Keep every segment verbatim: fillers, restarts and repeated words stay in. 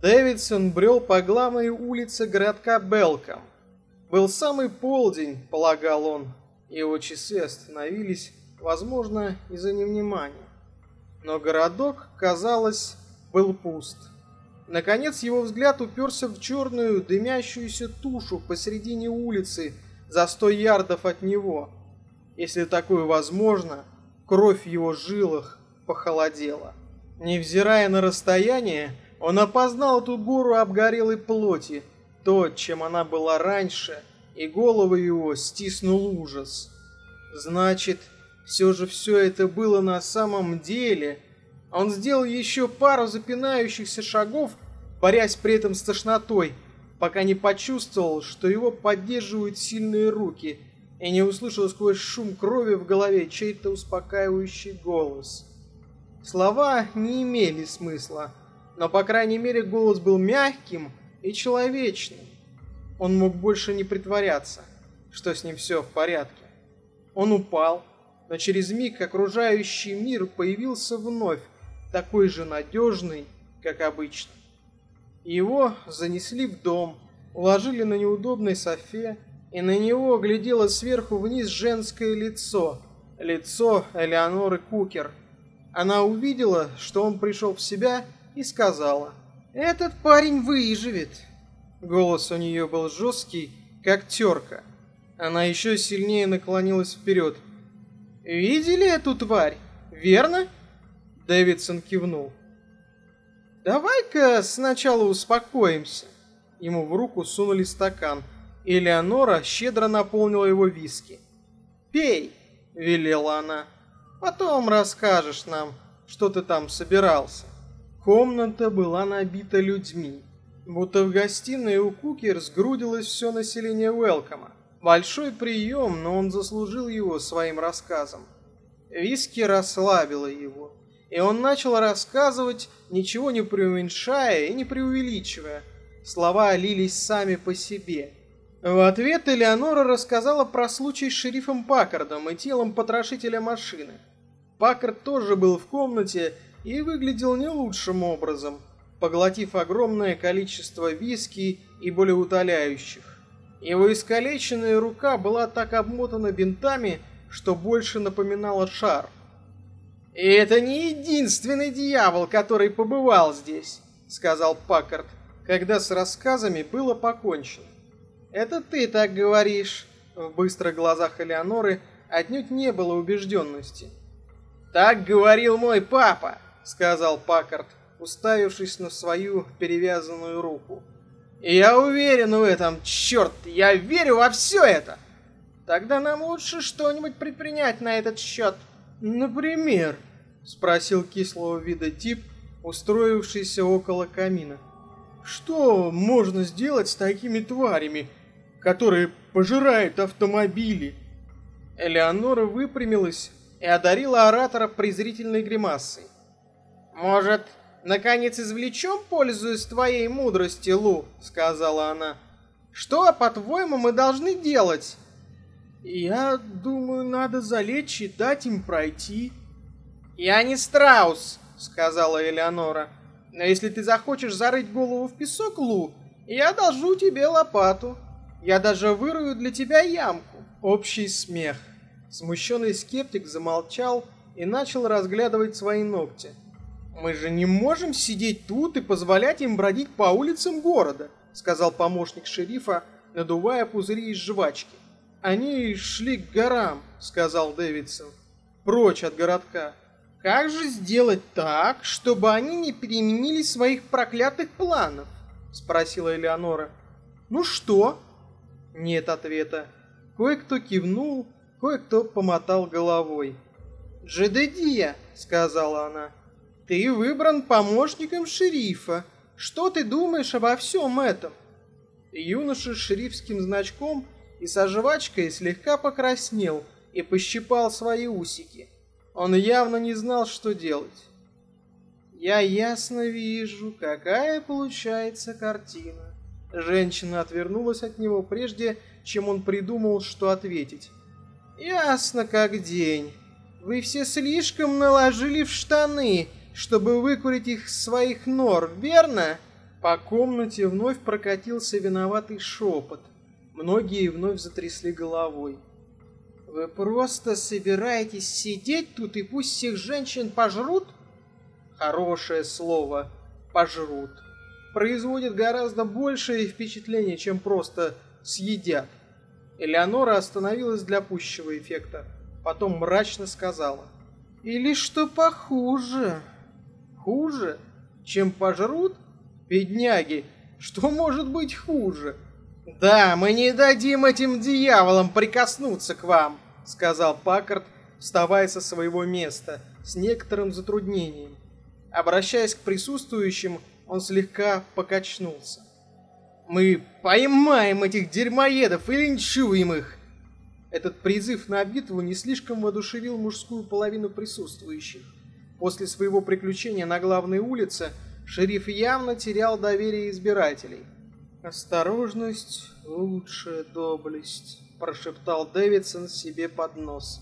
Дэвидсон брел по главной улице городка Белком. Был самый полдень, полагал он. Его часы остановились, возможно, из-за невнимания. Но городок, казалось, был пуст. Наконец его взгляд уперся в черную дымящуюся тушу посредине улицы за сто ярдов от него. Если такое возможно, кровь в его жилах похолодела. Невзирая на расстояние, он опознал эту гору обгорелой плоти, то, чем она была раньше, и голову его стиснул ужас. Значит, все же все это было на самом деле. Он сделал еще пару запинающихся шагов, борясь при этом с тошнотой, пока не почувствовал, что его поддерживают сильные руки, и не услышал сквозь шум крови в голове чей-то успокаивающий голос. Слова не имели смысла, но, по крайней мере, голос был мягким и человечным. Он мог больше не притворяться, что с ним все в порядке. Он упал, но через миг окружающий мир появился вновь, такой же надежный, как обычно. Его занесли в дом, уложили на неудобной софе, и на него глядело сверху вниз женское лицо, лицо Элеоноры Кукер. Она увидела, что он пришел в себя, и сказала: «Этот парень выживет». Голос у нее был жесткий, как терка. Она еще сильнее наклонилась вперед. «Видели эту тварь, верно?» Дэвидсон кивнул. «Давай-ка сначала успокоимся». Ему в руку сунули стакан, и Элеонора щедро наполнила его виски. «Пей», — велела она. «Потом расскажешь нам, что ты там собирался». Комната была набита людьми. Будто в гостиной у Кукер сгрудилось все население Уэлкома. Большой прием, но он заслужил его своим рассказом. Виски расслабило его, и он начал рассказывать, ничего не преуменьшая и не преувеличивая. Слова лились сами по себе. В ответ Элеонора рассказала про случай с шерифом Паккардом и телом потрошителя машины. Паккард тоже был в комнате и выглядел не лучшим образом, поглотив огромное количество виски и болеутоляющих. Его искалеченная рука была так обмотана бинтами, что больше напоминала шар. «И это не единственный дьявол, который побывал здесь», — сказал Паккард, когда с рассказами было покончено. «Это ты так говоришь». В быстрых глазах Элеоноры отнюдь не было убежденности. «Так говорил мой папа», — сказал Паккард, уставившись на свою перевязанную руку. «И я уверен в этом, черт, я верю во все это!» «Тогда нам лучше что-нибудь предпринять на этот счет». «Например?» — спросил кислого вида тип, устроившийся около камина. «Что можно сделать с такими тварями, которые пожирают автомобили?» Элеонора выпрямилась и одарила оратора презрительной гримасой. «Может, наконец извлечем пользу из твоей мудрости, Лу?» — сказала она. «Что, по-твоему, мы должны делать?» «Я думаю, надо залечь и дать им пройти». «Я не страус», — сказала Элеонора. «Но если ты захочешь зарыть голову в песок, Лу, я одолжу тебе лопату. Я даже вырую для тебя ямку». Общий смех. Смущенный скептик замолчал и начал разглядывать свои ногти. «Мы же не можем сидеть тут и позволять им бродить по улицам города», — сказал помощник шерифа, надувая пузыри из жвачки. «Они шли к горам», — сказал Дэвидсон, — «прочь от городка». «Как же сделать так, чтобы они не переменили своих проклятых планов?» — спросила Элеонора. «Ну что?» Нет ответа. Кое-кто кивнул, кое-кто помотал головой. «Джедедия», — сказала она, — «ты выбран помощником шерифа. Что ты думаешь обо всем этом?» Юноша с шерифским значком и со жвачкой слегка покраснел и пощипал свои усики. Он явно не знал, что делать. «Я ясно вижу, какая получается картина». Женщина отвернулась от него, прежде чем он придумал, что ответить. «Ясно как день. Вы все слишком наложили в штаны, чтобы выкурить их из своих нор, верно? По комнате вновь прокатился виноватый шепот. Многие вновь затрясли головой. «Вы просто собираетесь сидеть тут и пусть всех женщин пожрут?» Хорошее слово «пожрут» производит гораздо большее впечатление, чем просто «съедят». Элеонора остановилась для пущего эффекта, потом мрачно сказала: «Или что похуже?» «Хуже? Чем пожрут? Бедняги, что может быть хуже?» «Да, мы не дадим этим дьяволам прикоснуться к вам», — сказал Паккард, вставая со своего места с некоторым затруднением. Обращаясь к присутствующим, он слегка покачнулся. «Мы поймаем этих дерьмоедов и линчуем их!» Этот призыв на битву не слишком воодушевил мужскую половину присутствующих. После своего приключения на главной улице шериф явно терял доверие избирателей. «Осторожность — лучшая доблесть», — прошептал Дэвидсон себе под нос.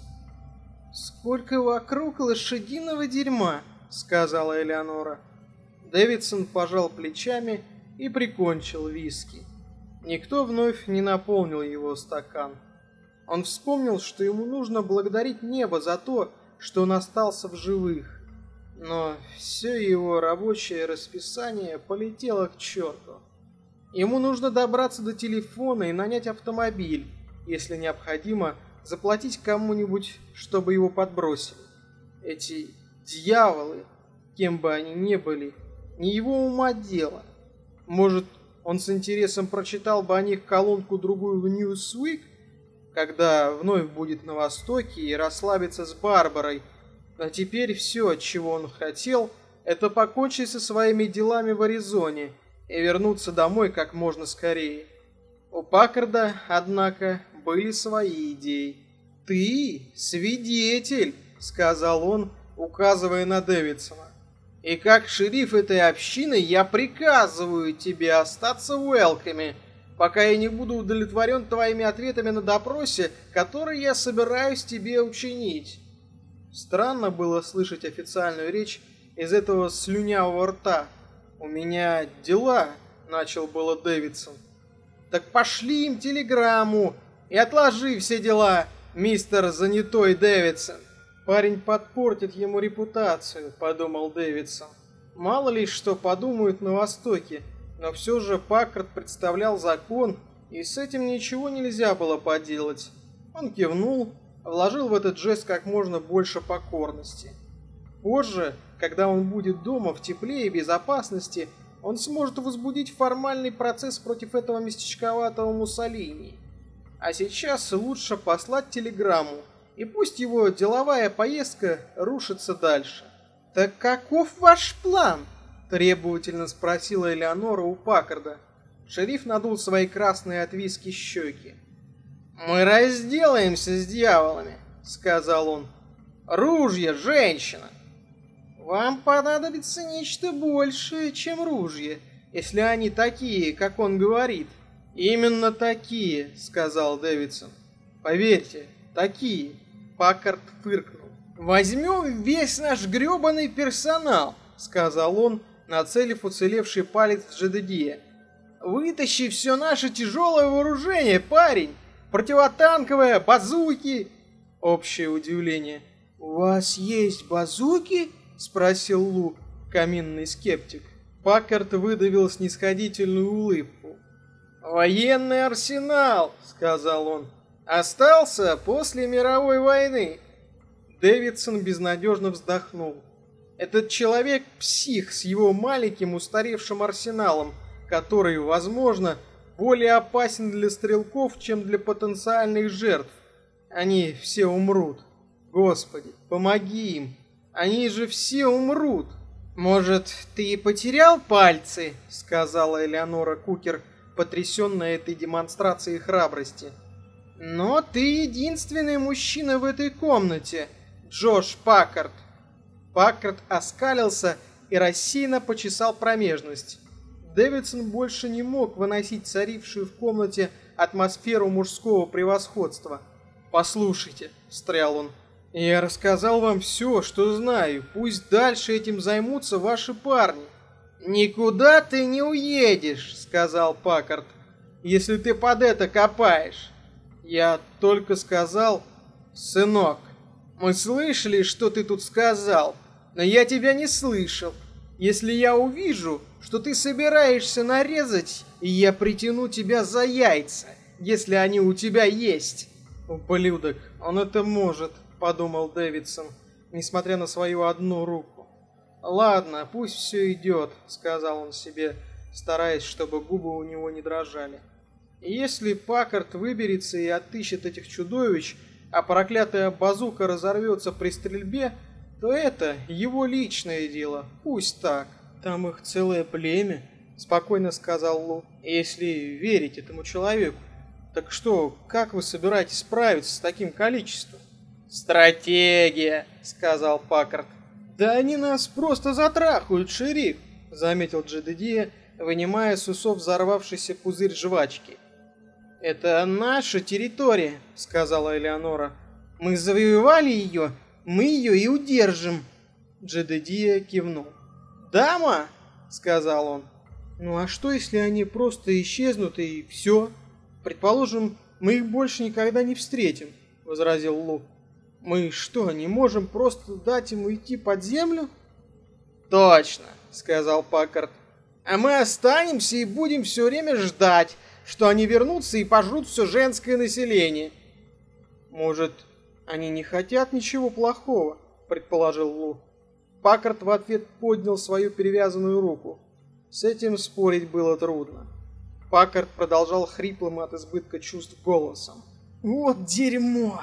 «Сколько вокруг лошадиного дерьма», — сказала Элеонора. Дэвидсон пожал плечами и прикончил виски. Никто вновь не наполнил его стакан. Он вспомнил, что ему нужно благодарить небо за то, что он остался в живых. Но все его рабочее расписание полетело к черту. Ему нужно добраться до телефона и нанять автомобиль, если необходимо, заплатить кому-нибудь, чтобы его подбросили. Эти дьяволы, кем бы они ни были, не его ума дело. Может, он с интересом прочитал бы о них колонку-другую в Newsweek, когда вновь будет на Востоке и расслабиться с Барбарой. А теперь все, чего он хотел, это покончить со своими делами в Аризоне и вернуться домой как можно скорее. У Паккарда, однако, были свои идеи. «Ты свидетель», — сказал он, указывая на Дэвидсона. «И как шериф этой общины я приказываю тебе остаться в Уэлкоме, пока я не буду удовлетворен твоими ответами на допросе, который я собираюсь тебе учинить». Странно было слышать официальную речь из этого слюнявого рта. «У меня дела», — начал было Дэвидсон. «Так пошли им телеграмму и отложи все дела, мистер занятой Дэвидсон». «Парень подпортит ему репутацию», — подумал Дэвидсон. Мало ли что подумают на Востоке, но все же Паккард представлял закон, и с этим ничего нельзя было поделать. Он кивнул, вложил в этот жест как можно больше покорности. Позже, когда он будет дома в тепле и безопасности, он сможет возбудить формальный процесс против этого местечковатого Муссолини. А сейчас лучше послать телеграмму, и пусть его деловая поездка рушится дальше. «Так каков ваш план?» – требовательно спросила Элеонора у Паккарда. Шериф надул свои красные от виски щеки. «Мы разделаемся с дьяволами», — сказал он. «Ружья, женщина!» «Вам понадобится нечто большее, чем ружья, если они такие, как он говорит». «Именно такие», — сказал Дэвидсон. «Поверьте, такие». Паккард фыркнул. «Возьмем весь наш гребаный персонал», — сказал он, нацелив уцелевший палец в Джедедия. «Вытащи все наше тяжелое вооружение, парень! Противотанковое, базуки!» Общее удивление. «У вас есть базуки?» — спросил Лу, каминный скептик. Паккард выдавил снисходительную улыбку. «Военный арсенал», — сказал он, — «остался после мировой войны». Дэвидсон безнадежно вздохнул. Этот человек — псих с его маленьким устаревшим арсеналом, который, возможно, более опасен для стрелков, чем для потенциальных жертв. Они все умрут. Господи, помоги им. Они же все умрут. «Может, ты потерял пальцы?» — сказала Элеонора Кукер, потрясенная этой демонстрацией храбрости. «Но ты единственный мужчина в этой комнате, Джош Паккард». Паккард оскалился и рассеянно почесал промежность. Дэвидсон больше не мог выносить царившую в комнате атмосферу мужского превосходства. «Послушайте», — встрял он, — «я рассказал вам все, что знаю. Пусть дальше этим займутся ваши парни». «Никуда ты не уедешь», — сказал Паккарт, — «если ты под это копаешь». «Я только сказал, сынок, мы слышали, что ты тут сказал, но я тебя не слышал. Если я увижу, что ты собираешься нарезать, я притяну тебя за яйца, если они у тебя есть». «Ублюдок, он это может», — подумал Дэвидсон, несмотря на свою одну руку. «Ладно, пусть все идет», — сказал он себе, стараясь, чтобы губы у него не дрожали. И если Паккарт выберется и отыщет этих чудовищ, а проклятая базука разорвется при стрельбе, то это его личное дело, пусть так. «Там их целое племя», — спокойно сказал Лу, — «если верить этому человеку. Так что, как вы собираетесь справиться с таким количеством?» «Стратегия», — сказал Паккарт. «Да они нас просто затрахают, шериф», — заметил Джедедия, вынимая с усов взорвавшийся пузырь жвачки. «Это наша территория», — сказала Элеонора. «Мы завоевали ее, мы ее и удержим». Джедедия кивнул. «Дама», — сказал он. «Ну а что, если они просто исчезнут и все? Предположим, мы их больше никогда не встретим», — возразил Лу. «Мы что, не можем просто дать им уйти под землю?» «Точно», — сказал Паккарт. «А мы останемся и будем все время ждать, что они вернутся и пожрут все женское население». «Может, они не хотят ничего плохого», — предположил Лу. Паккарт в ответ поднял свою перевязанную руку. С этим спорить было трудно. Паккарт продолжал хриплым от избытка чувств голосом. «Вот дерьмо!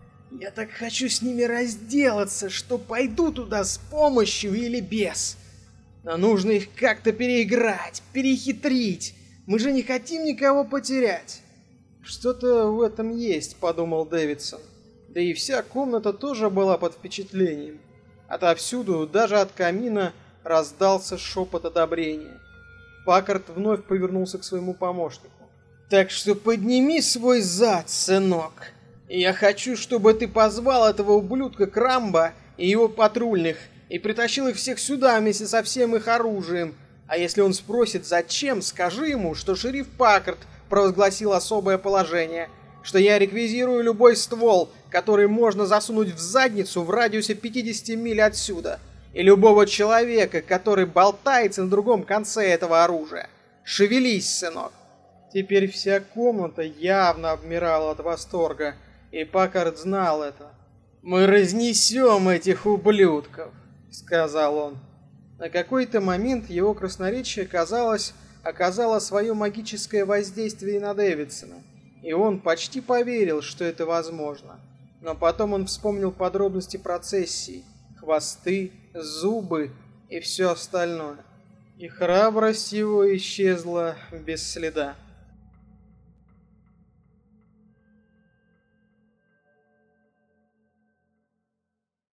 Я так хочу с ними разделаться, что пойду туда с помощью или без. Но нужно их как-то переиграть, перехитрить. Мы же не хотим никого потерять». «Что-то в этом есть», — подумал Дэвидсон. Да и вся комната тоже была под впечатлением. Отовсюду, даже от камина, раздался шепот одобрения. Паккарт вновь повернулся к своему помощнику. «Так что подними свой зад, сынок. Я хочу, чтобы ты позвал этого ублюдка Крамба и его патрульных и притащил их всех сюда вместе со всем их оружием. А если он спросит, зачем, скажи ему, что шериф Паккарт провозгласил особое положение, что я реквизирую любой ствол, который можно засунуть в задницу в радиусе пятидесяти миль отсюда, и любого человека, который болтается на другом конце этого оружия. Шевелись, сынок». Теперь вся комната явно обмирала от восторга, и Паккарт знал это. «Мы разнесем этих ублюдков», — сказал он. На какой-то момент его красноречие, казалось, оказало свое магическое воздействие на Дэвидсона, и он почти поверил, что это возможно. Но потом он вспомнил подробности процессии, хвосты, зубы и все остальное. И храбрость его исчезла без следа.